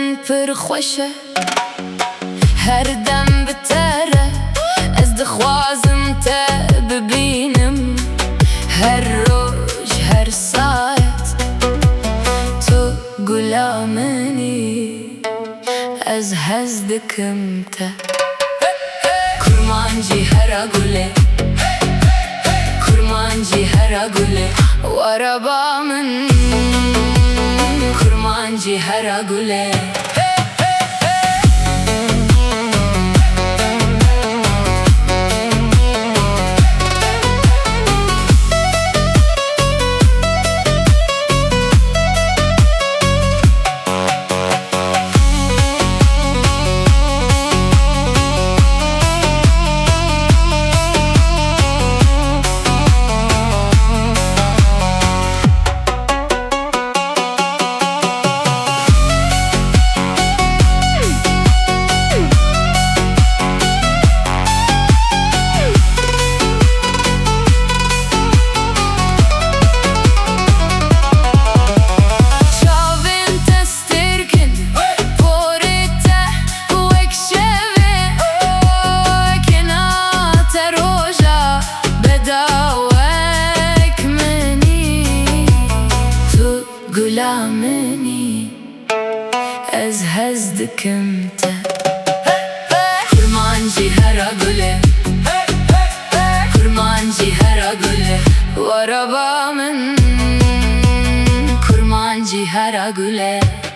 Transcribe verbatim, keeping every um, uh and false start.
پر خوشه هر دم بتره از دخوازم تا ببینم هر روز هر ساعت تو گلامنی از هز دکم تا کرمانجی هر گله کرمانجی هر گله وربا من کرمانجی هر گله گلامنی از هز دکم تا کرمانجی هر گله کرمانجی هر گله وربا من کرمانجی هر گله